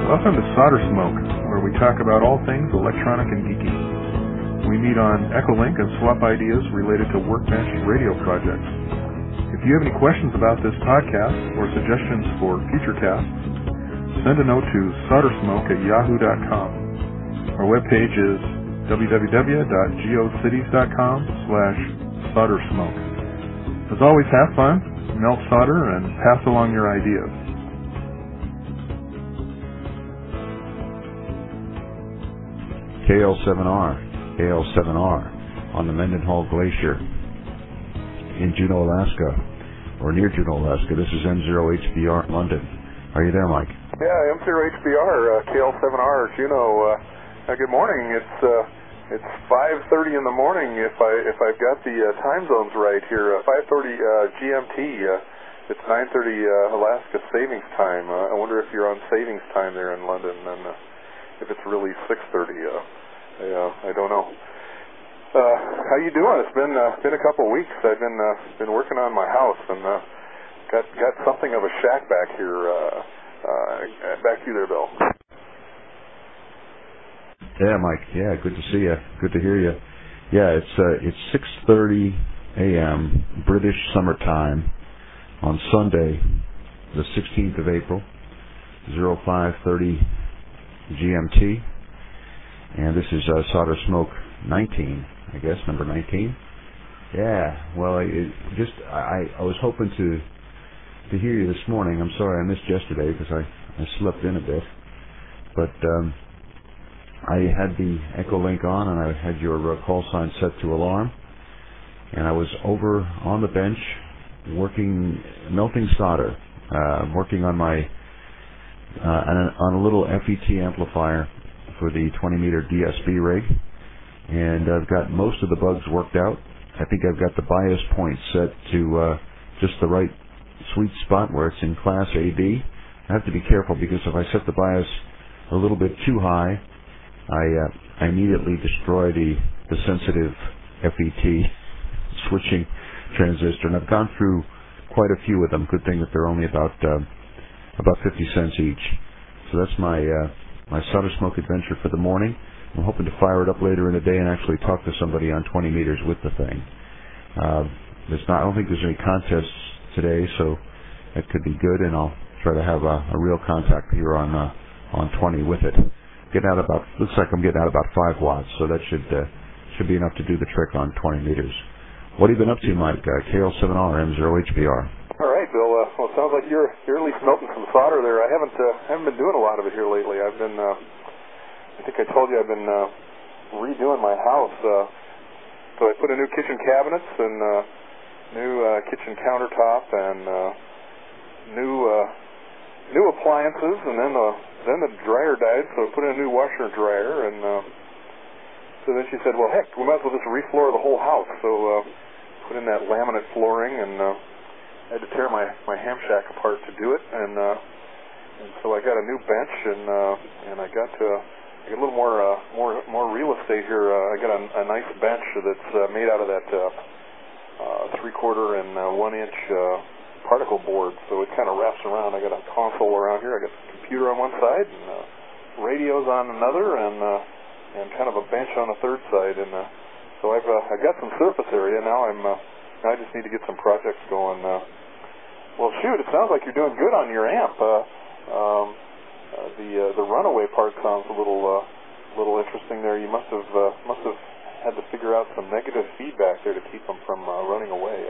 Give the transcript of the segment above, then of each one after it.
Welcome to Solder Smoke, where we talk about all things electronic and geeky. We meet on Echolink and swap ideas related to Workbench radio projects. If you have any questions about this podcast or suggestions for future casts, send a note to soldersmoke@yahoo.com. Our webpage is www.geocities.com/soldersmoke. As always, have fun, melt solder, and pass along your ideas. KL7R on the Mendenhall Glacier in Juneau, Alaska, or near Juneau, Alaska. This is M0HBR in London. Are you there, Mike? Yeah, M0HBR, KL7R, Juneau. Good morning. It's 5:30 in the morning if I've got the time zones right here. 5:30 GMT. It's 9:30 Alaska savings time. I wonder if you're on savings time there in London, and if it's really 6:30. I don't know. How you doing? It's been a couple of weeks. I've been working on my house and got something of a shack back here. Back to you there, Bill. Yeah, Mike. Yeah, good to see you. Good to hear you. Yeah, it's 6:30 a.m. British Summer Time on Sunday, the 16th of April, 05:30 GMT, and this is Solder Smoke 19, I guess, number 19. Yeah. Well, I was hoping to hear you this morning. I'm sorry I missed yesterday because I slept in a bit, but I had the Echolink on, and I had your call sign set to alarm, and I was over on the bench melting solder, working on my on a little FET amplifier for the 20-meter DSB rig, and I've got most of the bugs worked out. I think I've got the bias point set to just the right sweet spot where it's in class AB. I have to be careful because if I set the bias a little bit too high, I immediately destroy the sensitive FET switching transistor, and I've gone through quite a few of them. Good thing that they're only about 50 cents each. So that's my Solder Smoke adventure for the morning. I'm hoping to fire it up later in the day and actually talk to somebody on 20 meters with the thing. I don't think there's any contests today, so that could be good, and I'll try to have a real contact here on 20 with it. Looks like I'm getting out about 5 watts, so that should be enough to do the trick on 20 meters. What have you been up to, Mike? KL7R, M0HBR. All right, Bill. Well, it sounds like you're at least melting some solder there. I haven't been doing a lot of it here lately. I think I told you I've been redoing my house. So I put in new kitchen cabinets and new kitchen countertop and new appliances, and then the dryer died, so I put in a new washer and dryer, and so then she said, well, heck, we might as well just refloor the whole house. So put in that laminate flooring, and I had to tear my ham shack apart to do it, and so I got a new bench, and I got a little more real estate here. I got a nice bench that's made out of that 3/4 and 1 inch particle board, so it kind of wraps around. I got a console around here. I got the computer on one side, and radios on another, and kind of a bench on a third side. And so I've got some surface area now. I just need to get some projects going. Well, shoot, it sounds like you're doing good on your amp. The runaway part sounds a little interesting there. You must have had to figure out some negative feedback there to keep them from running away.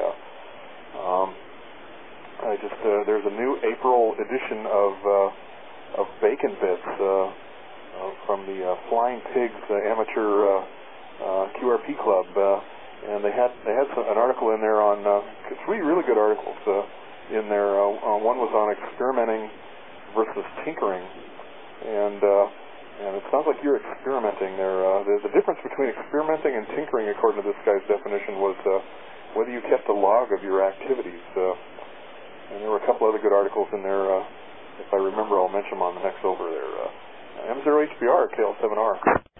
There's a new April edition of Bacon Bits from the Flying Pigs amateur QRP club, and they had an article in there on 3 really good articles in there. One was on experimenting versus tinkering, and it sounds like you're experimenting there. The difference between experimenting and tinkering, according to this guy's definition, was whether you kept a log of your activities. And there were a couple other good articles in there. If I remember, I'll mention them on the next over there. M0HBR, KL7R.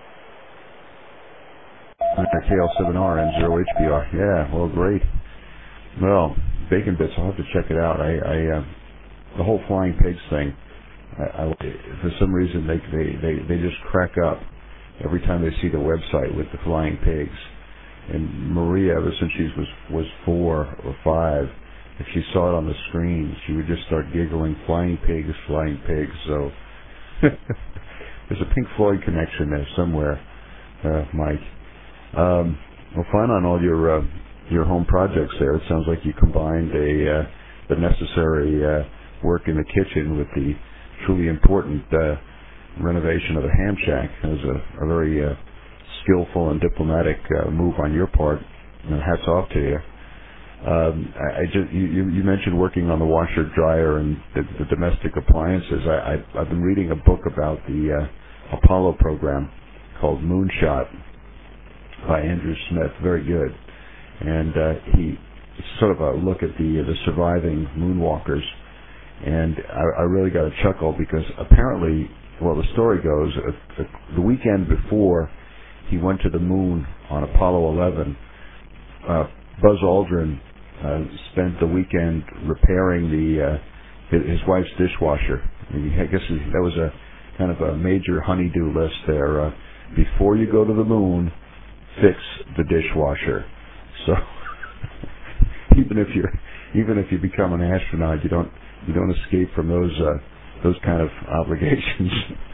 KL7R, M0HBR. Yeah, well, great. Well, Bacon Bits, I'll have to check it out. The whole Flying Pigs thing, for some reason they just crack up every time they see the website with the flying pigs. And Maria, ever since she was 4 or 5, if she saw it on the screen, she would just start giggling, flying pigs, flying pigs. So there's a Pink Floyd connection there somewhere, Mike. Well, fun on all your home projects there. It sounds like you combined the necessary work in the kitchen with the truly important renovation of the ham shack. It was a very skillful and diplomatic move on your part. Hats off to you. You mentioned working on the washer dryer and the domestic appliances. I've been reading a book about the Apollo program called Moonshot by Andrew Smith. Very good. And it's sort of a look at the surviving moonwalkers. And I really got a chuckle because apparently, well, the story goes, the weekend before he went to the moon on Apollo 11, Buzz Aldrin spent the weekend repairing his wife's dishwasher. I guess that was a kind of a major honey-do list there. Before you go to the moon, fix the dishwasher. So even if you become an astronaut, you don't escape from those kind of obligations,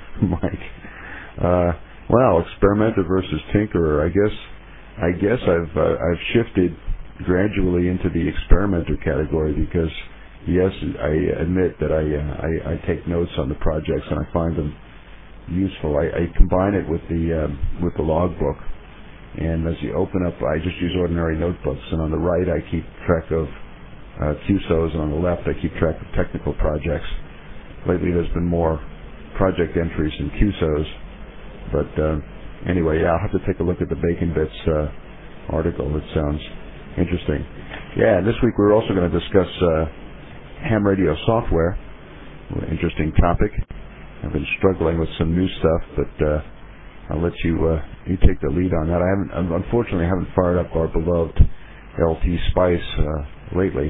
Mike. Well, experimenter versus tinkerer. I guess I've shifted gradually into the experimenter category because, yes, I admit that I take notes on the projects and I find them useful. I combine it with the logbook, and as you open up, I just use ordinary notebooks. And on the right, I keep track of QSOs, and on the left, I keep track of technical projects. Lately, there's been more project entries than QSOs. But anyway, yeah, I'll have to take a look at the Bacon Bits article. It sounds interesting. Yeah, this week we're also going to discuss ham radio software. Interesting topic. I've been struggling with some new stuff, but I'll let you take the lead on that. Unfortunately, I haven't fired up our beloved LT Spice lately,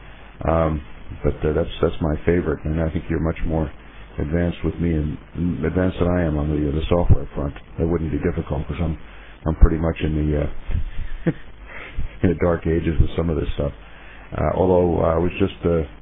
but that's my favorite, and I think you're much more advanced with me and advanced than I am on the software front. That wouldn't be difficult because I'm pretty much in the in the dark ages with some of this stuff. Although I was just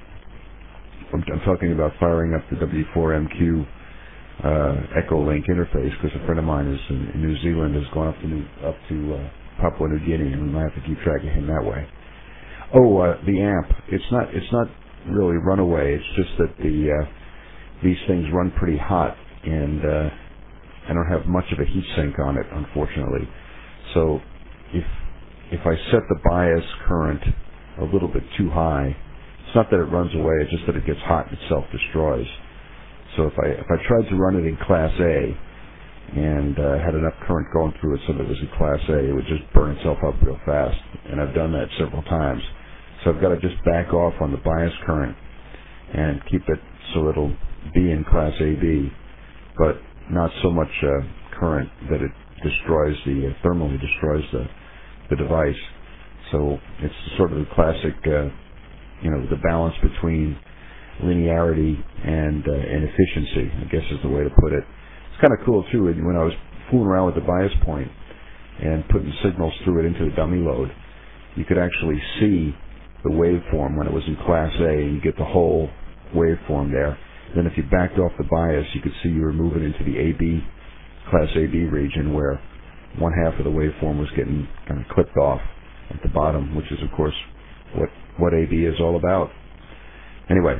I'm talking about firing up the W4MQ Echolink interface because a friend of mine is in New Zealand, has gone up to Papua New Guinea, and we might have to keep track of him that way. Oh, the amp. It's not really runaway. It's just that these things run pretty hot, and I don't have much of a heat sink on it, unfortunately. So if I set the bias current a little bit too high, it's not that it runs away, it's just that it gets hot and it self-destroys. So if I tried to run it in Class A and had enough current going through it so that it was in Class A, it would just burn itself up real fast. And I've done that several times. So I've got to just back off on the bias current and keep it so it'll be in Class AB, but not so much current that it destroys thermally destroys the device. So it's sort of the classic, the balance between linearity and efficiency, I guess is the way to put it. It's kind of cool too. When I was fooling around with the bias point and putting signals through it into the dummy load, you could actually see the waveform when it was in Class A, and you get the whole waveform there. Then if you backed off the bias, you could see you were moving into the AB, Class AB region, where one half of the waveform was getting kind of clipped off at the bottom, which is, of course, what AB is all about. Anyway,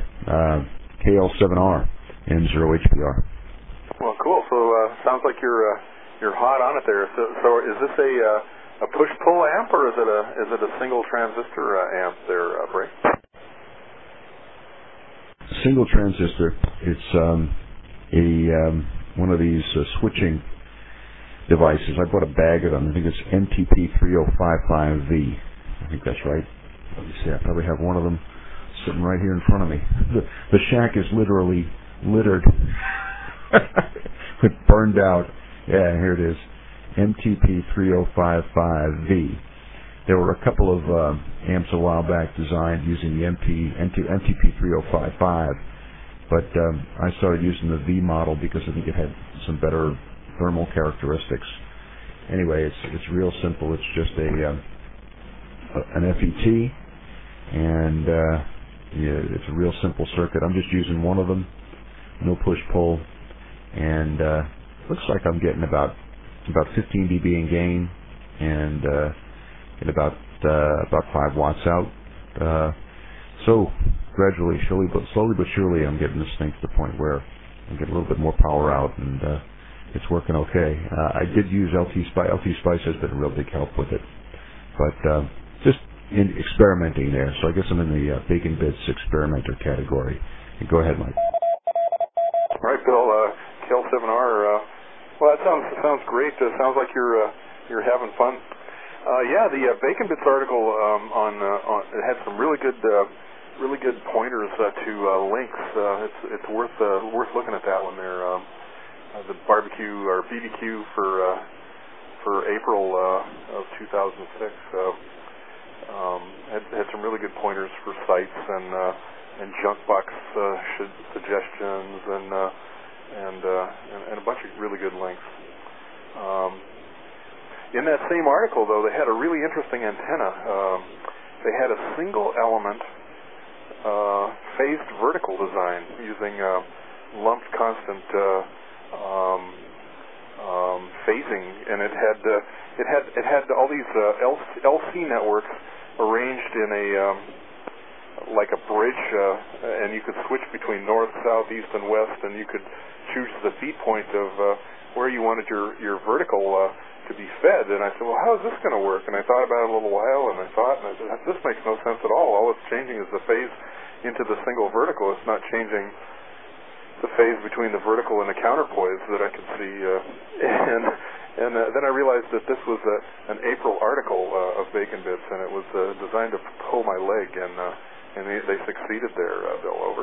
KL7R, M0HPR. Well, cool. So sounds like you're hot on it there. So is this a push-pull amp, or is it a single transistor amp there, Bray? Single transistor. It's one of these switching devices. I bought a bag of them. I think it's MTP3055V. I think that's right. Let me see. I probably have one of them sitting right here in front of me. The shack is literally littered with burned out. Yeah, here it is. MTP3055V. There were a couple of amps a while back designed using the MTP3055, But I started using the V model because I think it had some better thermal characteristics. Anyway, it's real simple. It's just an FET, and it's a real simple circuit. I'm just using one of them, no push-pull, and looks like I'm getting about 15 dB in gain, and get about 5 watts out. So gradually, slowly but surely, I'm getting this thing to the point where I'm getting a little bit more power out, and it's working okay. I did use LT Spice. LT Spice has been a real big help with it, but just in experimenting there. So I guess I'm in the Bacon Bits experimenter category. And go ahead, Mike. All right, Bill. Kel7R. Well, that sounds great. Sounds like you're having fun. Yeah, the Bacon Bits article on it had some really good pointers to links. It's worth looking at that one there. The barbecue or BBQ for April of 2006 had some really good pointers for sites and junk box suggestions and a bunch of really good links. In that same article, though, they had a really interesting antenna. They had a single element phased vertical design using lumped constant phasing, and it had all these LC networks arranged in like a bridge, and you could switch between north, south, east, and west, and you could choose the feed point of where you wanted your vertical to be fed. And I said, well, how is this going to work? And I thought about it a little while, and I said, this makes no sense at all. All it's changing is the phase into the single vertical. It's not changing the phase between the vertical and the counterpoise that I could see. And then I realized that this was an April article of Bacon Bits, and it was designed to pull my leg, and they succeeded there, Bill. Over.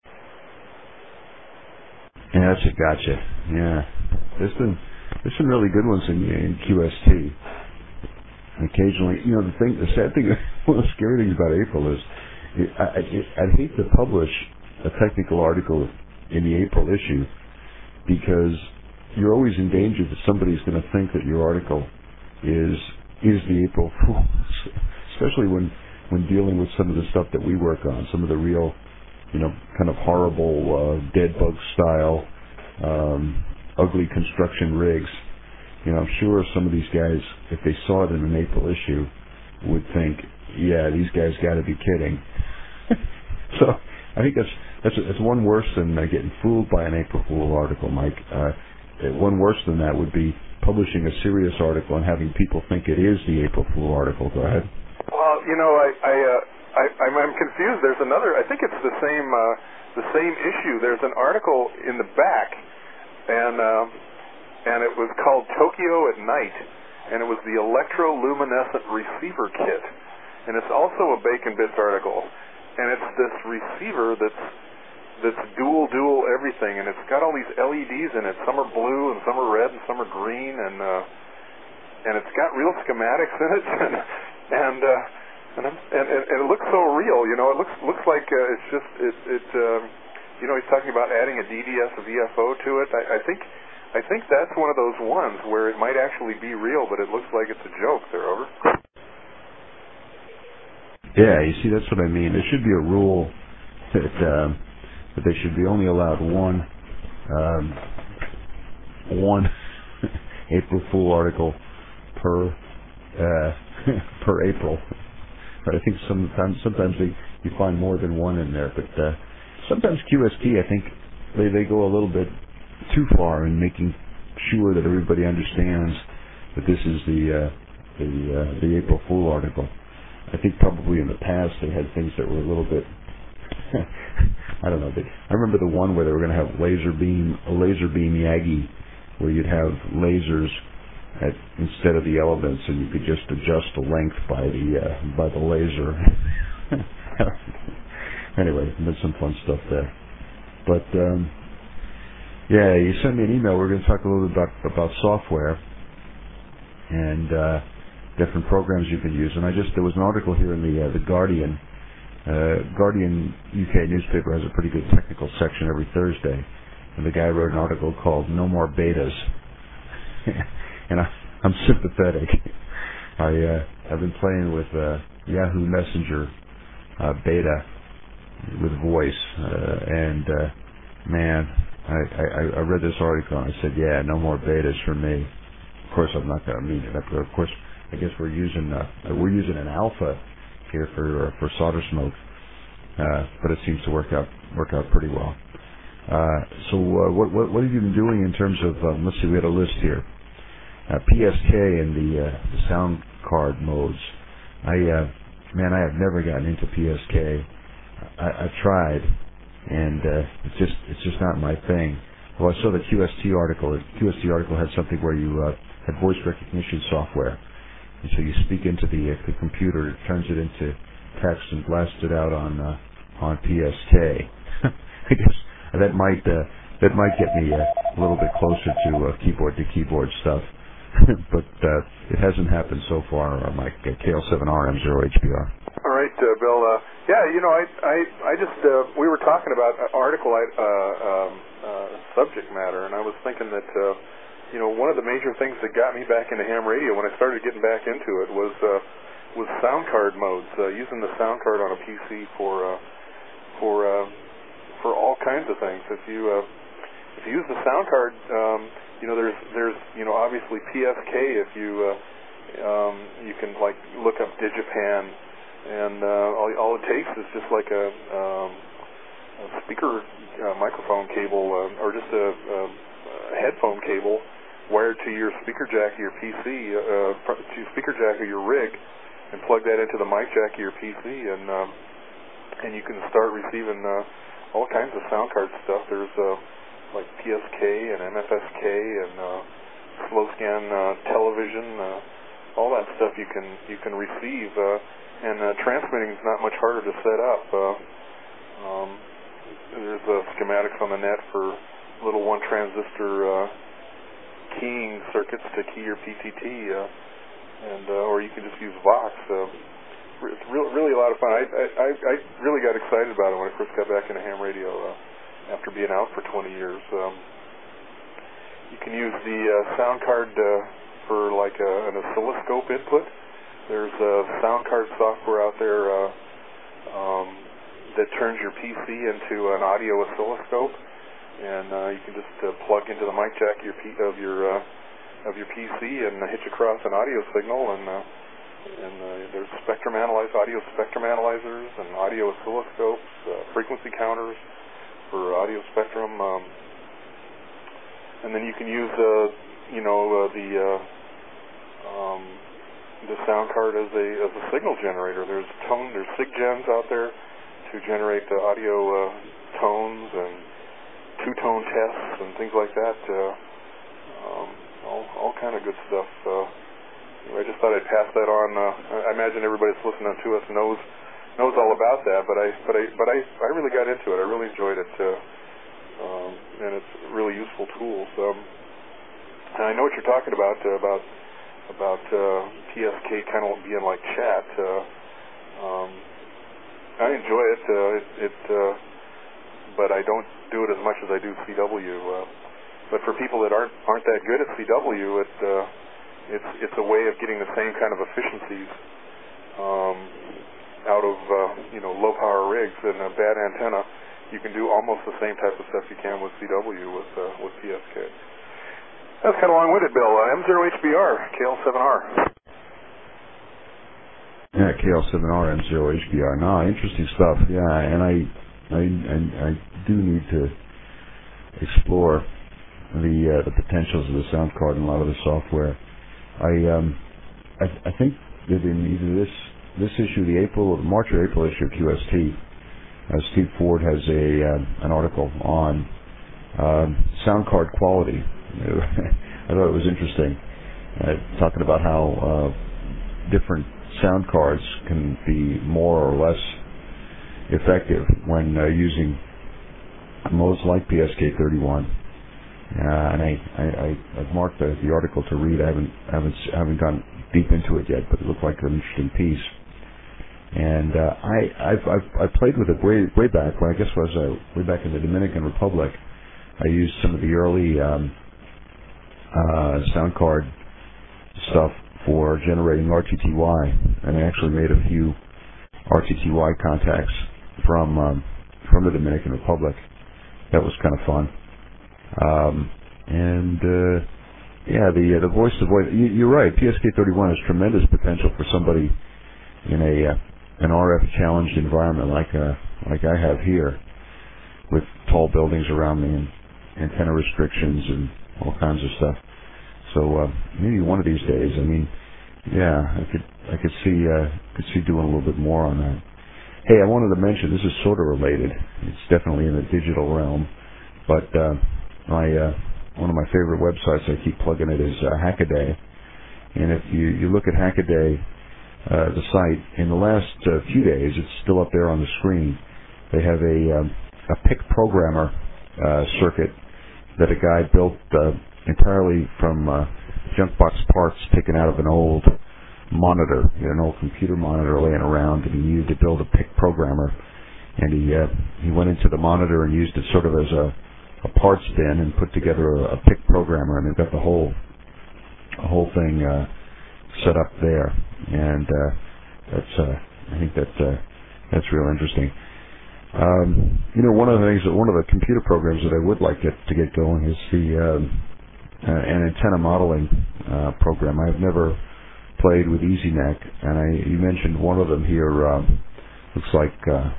Yeah, that's a gotcha. Yeah, there's some really good ones in QST. And occasionally, the sad thing, one of the scary things about April is, I'd hate to publish a technical article in the April issue because you're always in danger that somebody's going to think that your article is the April Fool, especially when dealing with some of the stuff that we work on, some of the real, kind of horrible dead bug style, ugly construction rigs. I'm sure some of these guys, if they saw it in an April issue, would think, yeah, these guys got to be kidding. So I think that's one worse than getting fooled by an April Fool article, Mike. One worse than that would be publishing a serious article and having people think it is the April Fool article. Go ahead. Well, I'm confused. There's another. I think it's the same issue. There's an article in the back, and it was called Tokyo at Night, and it was the electroluminescent receiver kit, and it's also a Bacon Bits article, and it's this receiver that's dual everything, and it's got all these LEDs in it. Some are blue and some are red and some are green, and it's got real schematics in it, and it looks so real. It looks like it's just he's talking about adding a DDS VFO to it. I think that's one of those ones where it might actually be real, but it looks like it's a joke. There, over. Yeah, you see, that's what I mean. There should be a rule that they should be only allowed one April Fool article per April. But I think sometimes you find more than one in there. But sometimes QST, I think they go a little bit too far in making sure that everybody understands that this is the April Fool article. I think probably in the past they had things that were a little bit I don't know. I remember the one where they were going to have a laser beam Yagi, where you'd have lasers instead of the elements, and you could just adjust the length by the laser. Anyway, there's some fun stuff there. But yeah, you sent me an email. We're going to talk a little bit about software and different programs you can use. And there was an article here in the Guardian Guardian UK newspaper has a pretty good technical section every Thursday, and the guy wrote an article called "No More Betas," and I'm sympathetic. I've been playing with Yahoo Messenger beta with voice, and man, I read this article and I said, yeah, no more betas for me. Of course, I'm not going to mean it. Of course, I guess we're using an alpha here for solder smoke, but it seems to work out pretty well. So what have you been doing in terms of? Let's see, we had a list here. PSK and the sound card modes. I have never gotten into PSK. I've tried, and it's just not my thing. Well, I saw the QST article. The QST article had something where you had voice recognition software, and so you speak into the computer, it turns it into text and blasts it out on PSK. I guess that might get me a little bit closer to keyboard to keyboard stuff. But it hasn't happened so far on my KL7R M0HBR. All right, Bill. I just we were talking about article subject matter, and I was thinking that one of the major things that got me back into ham radio when I started getting back into it was sound card modes, using the sound card on a PC for all kinds of things. If you use the sound card. There's obviously PSK. If you can like look up Digipan, and all it takes is just like a speaker microphone cable or just a headphone cable wired to your speaker jack of your PC, to speaker jack of your rig, and plug that into the mic jack of your PC, and you can start receiving all kinds of sound card stuff. There's like PSK and MFSK and slow scan television, all that stuff you can receive, and transmitting is not much harder to set up. There's schematics on the net for little one transistor keying circuits to key your PTT, and or you can just use Vox. It's really a lot of fun. I really got excited about it when I first got back into ham radio. After being out for 20 years. You can use the sound card for like an oscilloscope input. There's sound card software out there that turns your PC into an audio oscilloscope, and you can just plug into the mic jack of your PC and hitch across an audio signal, and there's audio spectrum analyzers and audio oscilloscopes, frequency counters for audio spectrum, and then you can use the sound card as a signal generator. There's SIGGENs out there to generate the audio tones and two-tone tests and things like that. All kind of good stuff. I just thought I'd pass that on. I imagine everybody that's listening to us knows all about that, but I really got into it. I really enjoyed it, and it's a really useful tool. And I know what you're talking about PSK kind of being like chat. I enjoy it, but I don't do it as much as I do CW. But for people that aren't that good at CW, it's a way of getting the same kind of efficiencies out of low power rigs and a bad antenna. You can do almost the same type of stuff you can with CW with PSK. That's kind of long-winded, Bill. M0HBR, KL7R. Yeah, KL7R, M0HBR. No, interesting stuff. Yeah, and I do need to explore the potentials of the sound card and a lot of the software. I think that in either this issue, the March or April issue of QST, Steve Ford has an article on sound card quality. I thought it was interesting, talking about how different sound cards can be more or less effective when using modes like PSK31. And I've marked the article to read. I haven't gone deep into it yet, but it looked like an interesting piece. And And I played with it way back when I guess was way back in the Dominican Republic. I used some of the early sound card stuff for generating RTTY, and I actually made a few RTTY contacts from the Dominican Republic. That was kind of fun. The voice to voice. You're right. PSK31 has tremendous potential for somebody in an RF challenged environment like I have here, with tall buildings around me and antenna restrictions and all kinds of stuff. So maybe one of these days. I mean, yeah, I could see doing a little bit more on that. Hey, I wanted to mention, this is sort of related. It's definitely in the digital realm, but one of my favorite websites, I keep plugging it, is Hackaday. And if you look at Hackaday, the site, in the last few days, it's still up there on the screen. They have a PIC programmer circuit that a guy built entirely from junk box parts taken out of an old monitor, an old computer monitor laying around, and he needed to build a PIC programmer. And he went into the monitor and used it sort of as a parts bin and put together a PIC programmer, and they've got the whole thing set up there. And I think that's real interesting. One of the computer programs that I would like to get going is an antenna modeling program. I've never played with EasyNet, and you mentioned one of them here. Looks like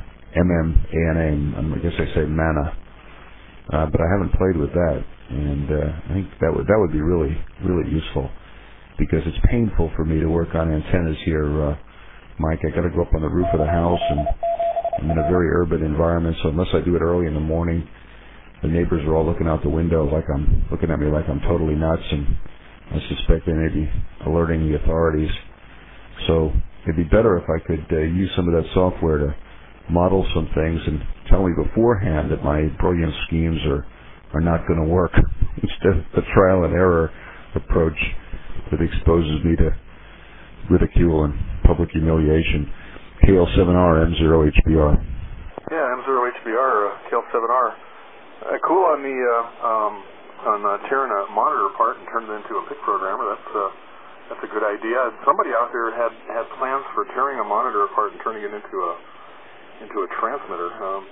MANA. I guess I say MANA, but I haven't played with that, and I think that would be really useful, because it's painful for me to work on antennas here, Mike. I got to go up on the roof of the house, and I'm in a very urban environment, so unless I do it early in the morning, the neighbors are all looking out the window looking at me like I'm totally nuts, and I suspect they may be alerting the authorities. So it'd be better if I could use some of that software to model some things and tell me beforehand that my brilliant schemes are not going to work, instead of the trial and error approach that exposes me to ridicule and public humiliation. KL7R, M0HBR. Yeah, M0HBR, KL7R. Cool on the tearing a monitor apart and turning it into a PIC programmer. That's a good idea. Somebody out there had plans for tearing a monitor apart and turning it into a transmitter.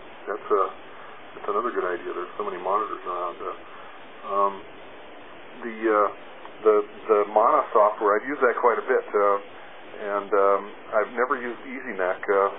That's another good idea. There's so many monitors around. The MANA software, I've used that quite a bit, and I've never used EasyNet.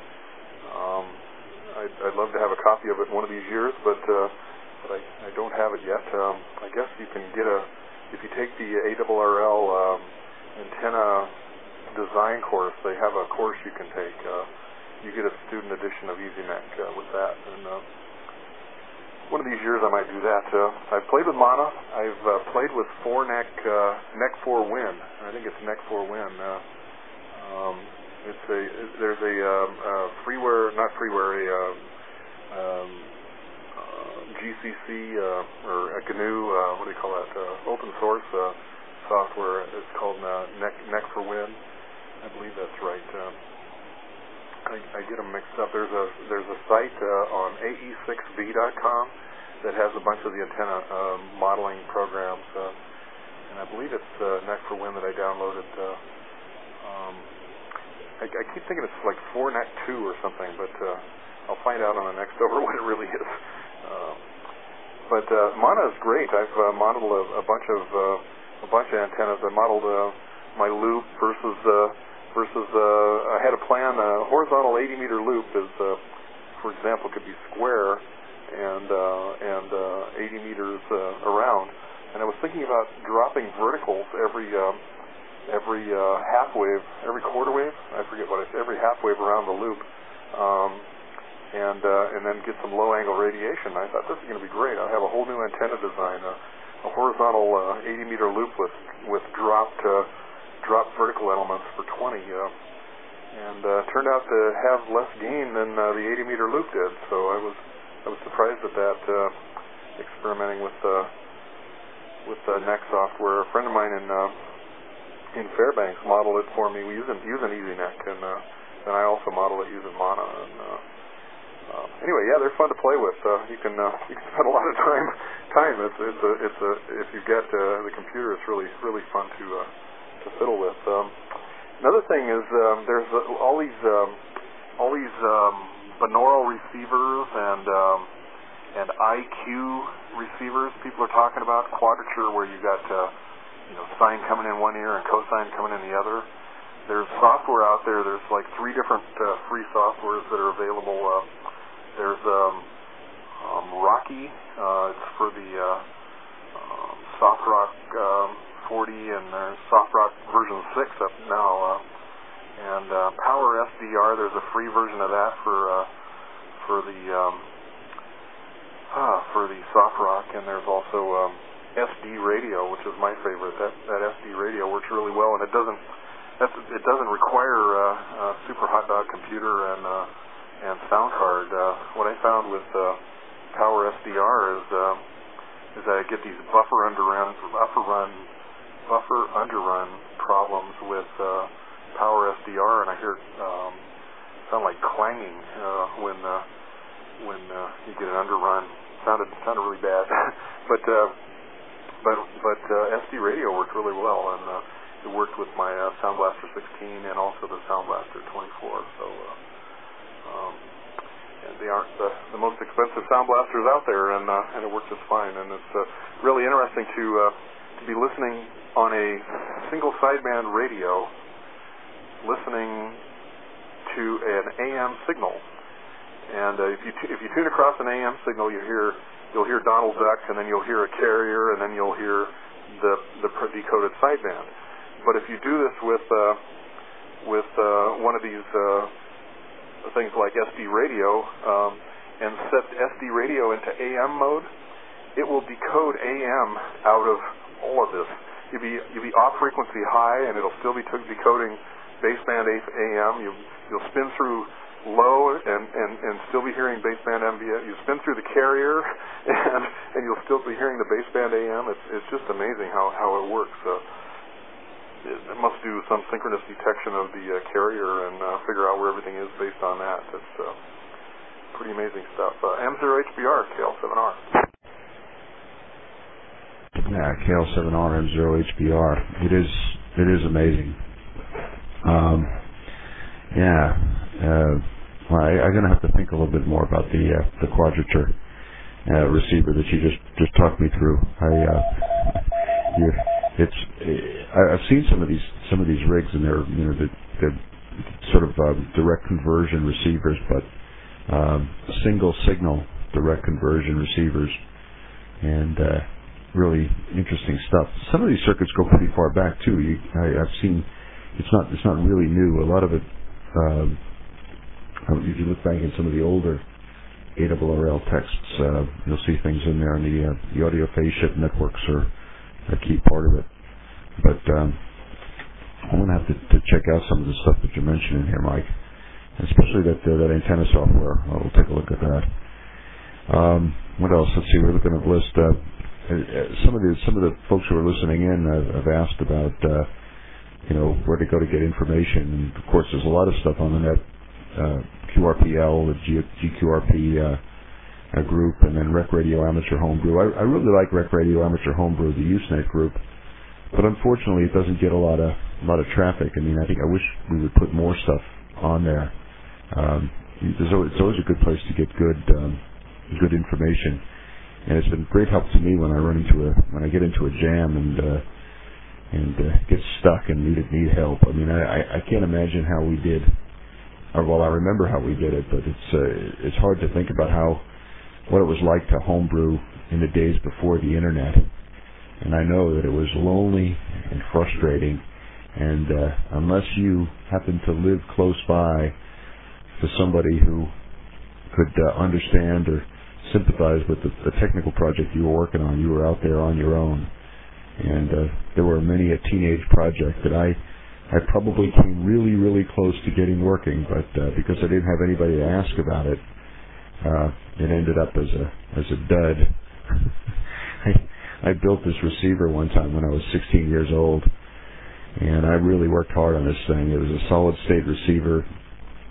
I'd love to have a copy of it one of these years, but I don't have it yet. I guess you can get if you take the ARRL antenna design course, they have a course you can take. You get a student edition of EasyNet with that, and one of these years I might do that. I've played with MANA. I've played with NEC 4 Win. I think it's NEC 4 Win. There's a freeware, not freeware, GCC or a GNU, what do you call that? Open source software. It's called NEC 4 Win. I believe that's right. I get them mixed up. There's a site on ae6v.com that has a bunch of the antenna modeling programs, and I believe it's NEC 4 Win that I downloaded. I keep thinking it's like 4NEC 2 or something, but I'll find out on the next over what it really is. But MANA is great. I've modeled a bunch of antennas. I modeled my loop versus I had a plan. A horizontal 80-meter loop is, for example, could be square and 80 meters around. And I was thinking about dropping verticals every half wave, every quarter wave. I forget what it's. Every half wave around the loop, and then get some low angle radiation. I thought this is going to be great. I'll have a whole new antenna design, a horizontal 80-meter loop with dropped vertical elements for 20, and turned out to have less gain than the 80-meter loop did. So I was surprised at that. Experimenting with NEC software. A friend of mine in Fairbanks modeled it for me. We use an EasyNet, and and I also model it using Mana. And anyway, yeah, they're fun to play with. You can spend a lot of time. If you get the computer, it's really fun to fiddle with. Another thing is there's all these binaural receivers and IQ receivers people are talking about, quadrature, where you got sine coming in one ear and cosine coming in the other. There's software out there. There's like 3 different free softwares that are available. There's Rocky. It's for the SoftRock 40, and there's SoftRock version 6 up now. And Power SDR. There's a free version of that for the SoftRock, and there's also SD Radio, which is my favorite. That SD Radio works really well, and it doesn't require a super hot dog computer and sound card. What I found with Power SDR is that I get these buffer underrun problems with Power SDR, and I hear it sound like clanging when you get an underrun. Sounded really bad, but SD Radio worked really well, and it worked with my Sound Blaster 16 and also the Sound Blaster 24. So and they aren't the most expensive Sound Blasters out there, and it works just fine. And it's really interesting to be listening on a single sideband radio, listening to an AM signal. And if you tune across an AM signal, you'll hear Donald Duck, and then you'll hear a carrier, and then you'll hear the decoded sideband. But if you do this with one of these things like SD Radio and set SD Radio into AM mode, it will decode AM out of all of this. You'll be off frequency high, and it'll still be decoding baseband AM. You'll spin through low and still be hearing baseband MVA. You spin through the carrier and you'll still be hearing the baseband AM. It's just amazing how it works. It must do some synchronous detection of the carrier and figure out where everything is based on that. It's pretty amazing stuff. M0HBR, KL7R. Yeah, KL7R, M0HBR. It is amazing. Well, I'm going to have to think a little bit more about the quadrature receiver that you just talked me through. I've seen some of these rigs, and they're sort of direct conversion receivers, but single signal direct conversion receivers, and really interesting stuff. Some of these circuits go pretty far back too. I've seen it's not really new. A lot of it. If you look back in some of the older ARRL texts, you'll see things in there, and the audio phase shift networks are a key part of it. But I'm going to have to check out some of the stuff that you're mentioning here, Mike, especially that antenna software. I'll take a look at that. What else? Let's see. We're looking at the list. Some of the folks who are listening in have asked about where to go to get information. And of course, there's a lot of stuff on the net. QRPL, the GQRP group, and then Rec Radio Amateur Homebrew. I really like Rec Radio Amateur Homebrew, the Usenet group, but unfortunately it doesn't get a lot of traffic. I mean, I wish we would put more stuff on there. It's always a good place to get good information, and it's been great help to me when I get into a jam and get stuck and need help. I mean, I can't imagine how we did. Well, I remember how we did it, but it's hard to think about what it was like to homebrew in the days before the internet. And I know that it was lonely and frustrating, and unless you happen to live close by to somebody who could understand or sympathize with the technical project you were working on, you were out there on your own. And there were many a teenage project that I probably came really, really close to getting working, but because I didn't have anybody to ask about it, it ended up as a dud. I built this receiver one time when I was 16 years old, and I really worked hard on this thing. It was a solid state receiver,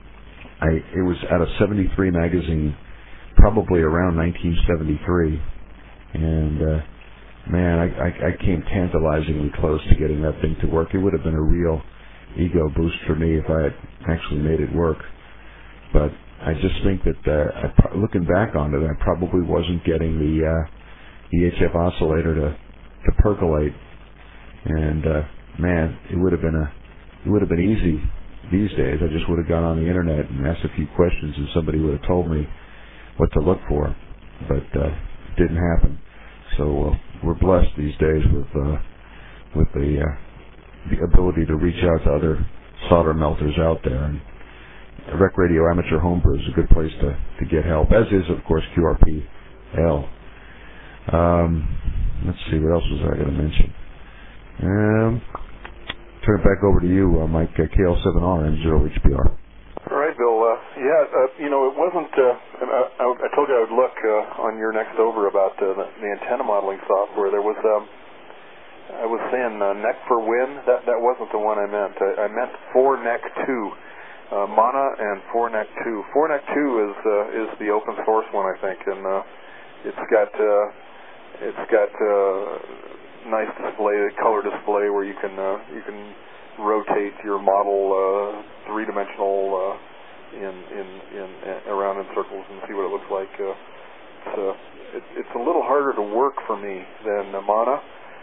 it was out of 73 magazine, probably around 1973, and man, I came tantalizingly close to getting that thing to work. It would have been a real ego boost for me if I had actually made it work. But I just think that looking back on it, I probably wasn't getting the EHF oscillator to percolate, and man, it would have been easy these days. I just would have gone on the internet and asked a few questions, and somebody would have told me what to look for. But it didn't happen. So we're blessed these days with the ability to reach out to other solder melters out there. And Rec Radio Amateur Homebrew is a good place to get help, as is, of course, QRP-L. Let's see, what else was I going to mention? Turn it back over to you, Mike, KL7R and 0HBR. All right, Bill. It wasn't, I told you I would look on your next over about the antenna modeling software. There was, I was saying Neck for Win. That wasn't the one I meant. I meant 4NEC2. Mana and 4NEC2. 4NEC2 is the open source one, I think, and it's got nice display, color display, where you can rotate your model three-dimensional around in circles and see what it looks like. It's a little harder to work for me than Mana.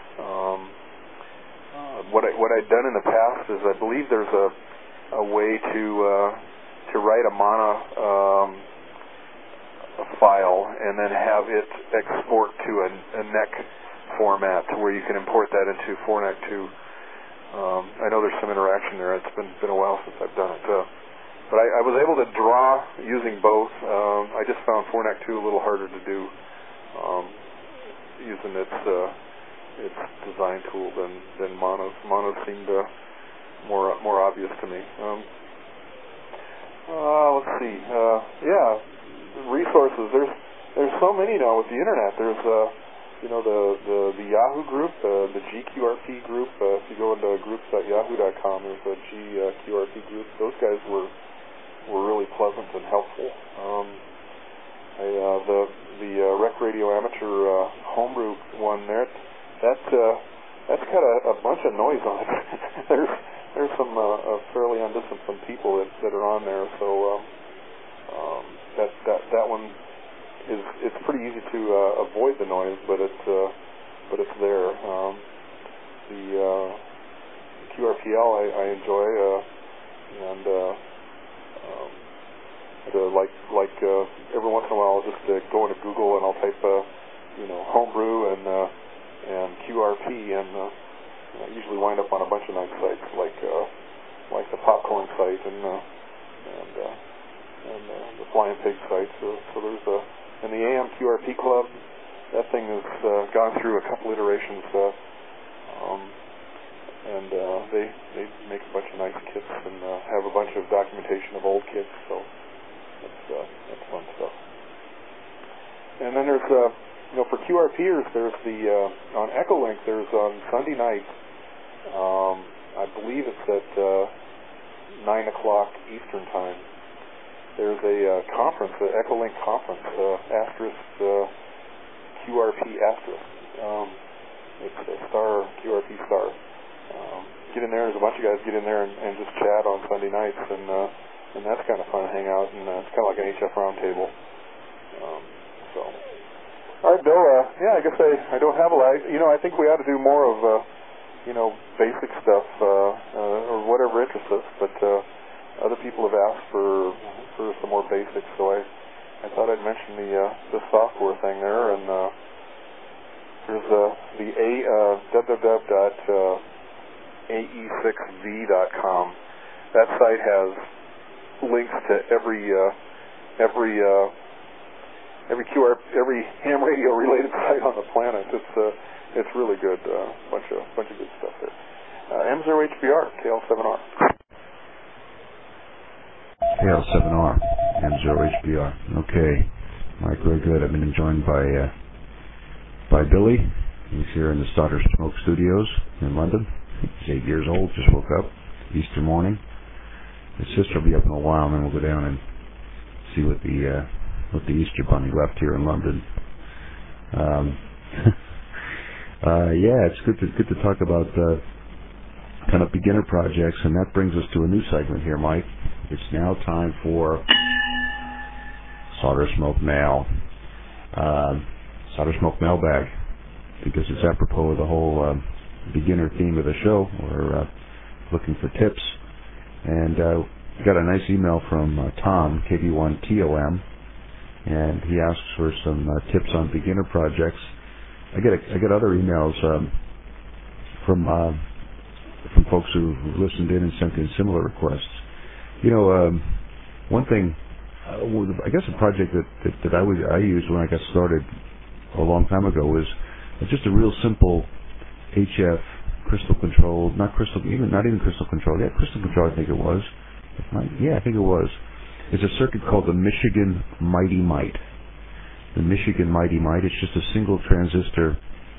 What I'd done in the past is, I believe there's a way to write a Mana file and then have it export to a NEC format where you can import that into 4NEC2. I know there's some interaction there. It's been a while since I've done it. But I was able to draw using both. I just found 4NEC2 a little harder to do using its design tool than Mono's. Mono seemed more obvious to me. Let's see. Resources. There's so many now with the internet. There's the Yahoo group, the GQRP group. If you go into groups.yahoo.com, there's a GQRP group. Those guys were really pleasant and helpful. The Rec Radio Amateur Homebrew one there, that's got a bunch of noise on it. there's some fairly undisciplined people that are on there, so that one it's pretty easy to avoid the noise, but it's there. The QRP-L I enjoy, and every once in a while I'll just go into Google and I'll type homebrew and QRP, and I usually wind up on a bunch of nice sites like the Popcorn site and the Flying Pig site. So there's and the AM QRP Club, that thing has gone through a couple iterations, and they make a bunch of nice kits and have a bunch of documentation of old kits, so that's fun stuff. And then there's for QRPers, there's on Echolink, there's on Sunday nights, I believe it's at 9 o'clock Eastern time. There's a conference, the Echolink conference, QRP asterisk. It's a star, QRP star. Get in there. There's a bunch of guys get in there and just chat on Sunday nights, and that's kind of fun to hang out, and it's kind of like an HF roundtable. All right, Bill. I guess I don't have a lot. I think we ought to do more of basic stuff or whatever interests us, but other people have asked for some more basics, so I thought I'd mention the software thing there, and there's the www.ae6v.com. That site has links to every ham radio related site on the planet. It's really good. Bunch of good stuff there. M0HBR, KL7R. KL7R, M0HBR. Okay, Mike, very good. I've been joined by Billy. He's here in the Starter Smoke Studios in London. He's 8 years old, just woke up, Easter morning. His sister will be up in a while, and then we'll go down and see what the Easter Bunny left here in London. Yeah, it's good to talk about kind of beginner projects, and that brings us to a new segment here, Mike. It's now time for Solder Smoke Mail. Solder Smoke Mailbag, because it's apropos of the whole beginner theme of the show. We're looking for tips, and got a nice email from Tom, KB1TOM, and he asks for some tips on beginner projects. I get other emails from folks who listened in and sent in similar requests. You know, one thing, I guess a project that I used when I got started a long time ago was just a real simple HF crystal control, not even crystal control. Yeah, crystal control, I think it was. I think it was. It's a circuit called the Michigan Mighty Mite. The Michigan Mighty Mite. It's just a single transistor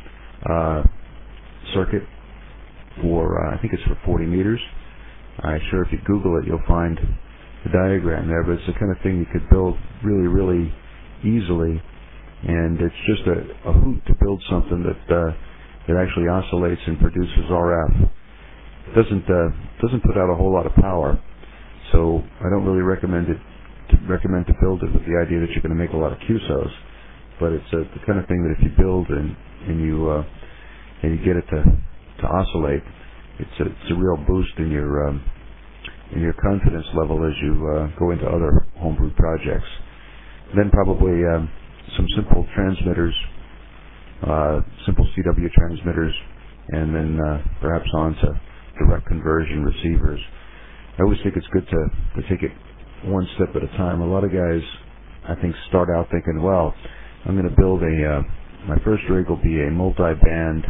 circuit for, I think it's for 40 meters. I'm sure if you Google it, you'll find the diagram there, but it's the kind of thing you could build really, really easily, and it's just a hoot to build something that actually oscillates and produces RF. It doesn't put out a whole lot of power, so I don't really recommend to build it with the idea that you're going to make a lot of QSOs, but it's the kind of thing that if you build and you get it to oscillate, it's a real boost in your confidence level as you go into other homebrew projects. Then probably some simple transmitters, simple CW transmitters, and then perhaps on to direct conversion receivers. I always think it's good to take it one step at a time. A lot of guys, I think, start out thinking, well, I'm going to build my first rig will be a multi-band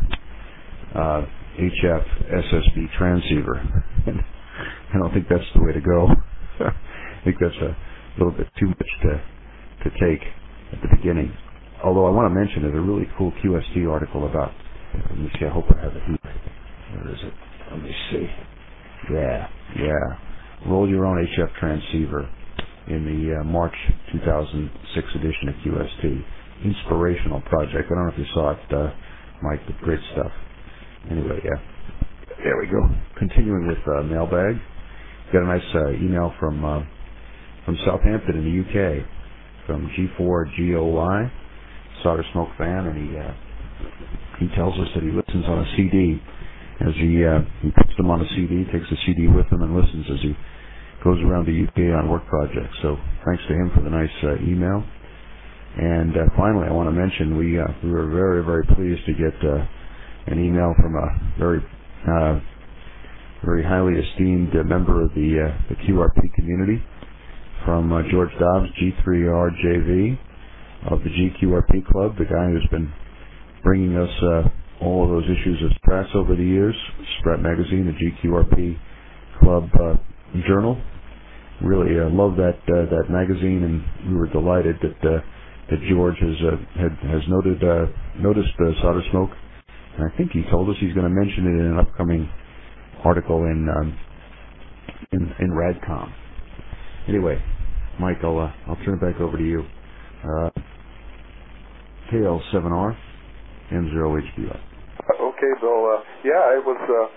HF SSB transceiver. I don't think that's the way to go. I think that's a little bit too much to take at the beginning. Although I want to mention there's a really cool QST article about, let me see, I hope I have it here. Where is it? Let me see. Yeah. Roll Your Own HF Transceiver in the March 2006 edition of QST. Inspirational project. I don't know if you saw it, Mike, but great stuff. Anyway, yeah. There we go. Continuing with mailbag. Got a nice email from Southampton in the UK, from G4GOY, Solder Smoke fan, and he tells us that he listens on a CD. As he puts them on a CD, takes the CD with him and listens as he goes around the UK on work projects. So thanks to him for the nice email. And finally, I want to mention we were very, very pleased to get an email from a very highly esteemed member of the QRP community, from George Dobbs, G3RJV of the GQRP Club, the guy who's been bringing us all of those issues of Sprats over the years, Sprat Magazine, the GQRP Club journal. Really love that magazine, and we were delighted that George has noticed Solder Smoke, and I think he told us he's going to mention it in an upcoming article in Radcom. Anyway, Mike, I'll turn it back over to you. KL7R M0HBR. Okay, Bill. Yeah, I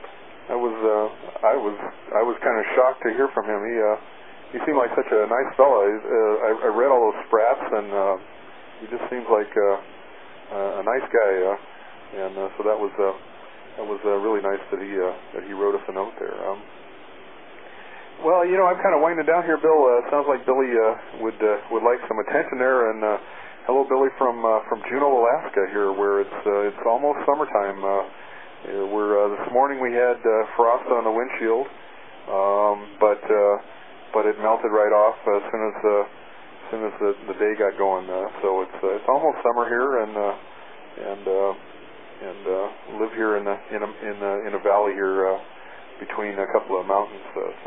was kind of shocked to hear from him. He seemed like such a nice fellow. I read all those Sprats, and he just seems like a nice guy. And so that was really nice that he wrote us a note there. Well, you know, I'm kind of winding down here, Bill. Sounds like Billy would like some attention there. And hello, Billy from Juneau, Alaska, here, where it's almost summertime. This morning we had frost on the windshield, but it melted right off as soon as the day got going. So it's almost summer here, and live here in a valley here between a couple of mountains.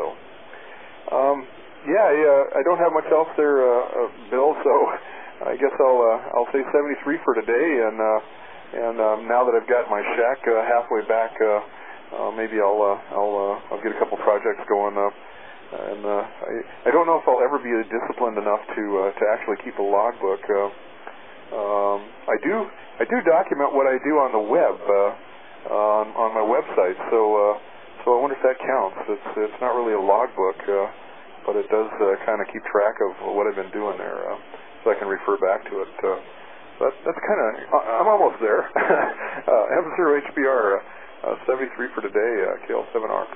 I don't have much else there, Bill. So I guess I'll say 73 for today, and now that I've got my shack halfway back, maybe I'll get a couple projects going And I don't know if I'll ever be disciplined enough to actually keep a logbook. I do document what I do on the web on my website, so I wonder if that counts. It's not really a logbook, but it does kind of keep track of what I've been doing there, so I can refer back to it. That's kind of, I'm almost there. M0HBR 73 for today, KL7R.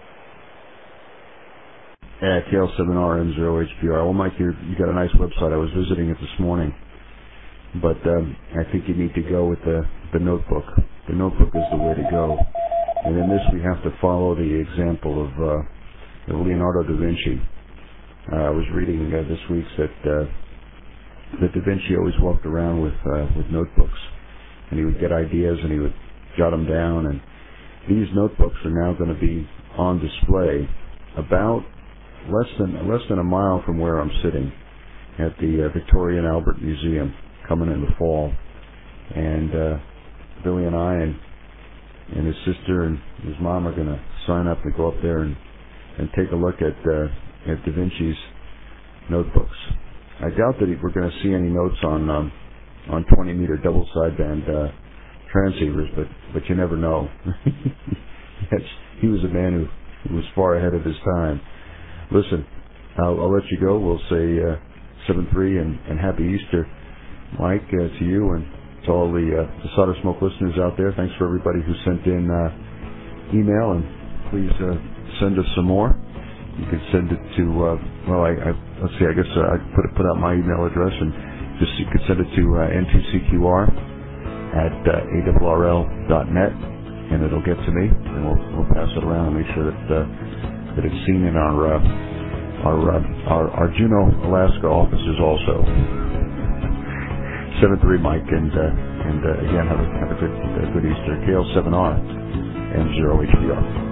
Yeah, KL7R M0HBR. Well, Mike, you got a nice website. I was visiting it this morning, but I think you need to go with the notebook. The notebook is the way to go. And in this, we have to follow the example of Leonardo da Vinci. I was reading this week that Da Vinci always walked around with notebooks, and he would get ideas and he would jot them down. And these notebooks are now going to be on display about less than a mile from where I'm sitting at the Victoria and Albert Museum coming in the fall. And Billy and I and his sister and his mom are going to sign up and go up there and take a look at Da Vinci's notebooks. I doubt that we're going to see any notes on 20-meter double sideband transceivers, but you never know. Yes, he was a man who was far ahead of his time. Listen, I'll let you go. We'll say 7-3 and happy Easter, Mike, to you and to all the Solder Smoke listeners out there. Thanks for everybody who sent in email, and please send us some more. You can send it to let's see. I guess I put out my email address, and just you could send it to n2cqr@awrl.net, and it'll get to me, and we'll pass it around and make sure that it's seen in our Juneau, Alaska offices also. 7-3, Mike, and again have a good Easter. KL7R M0HBR.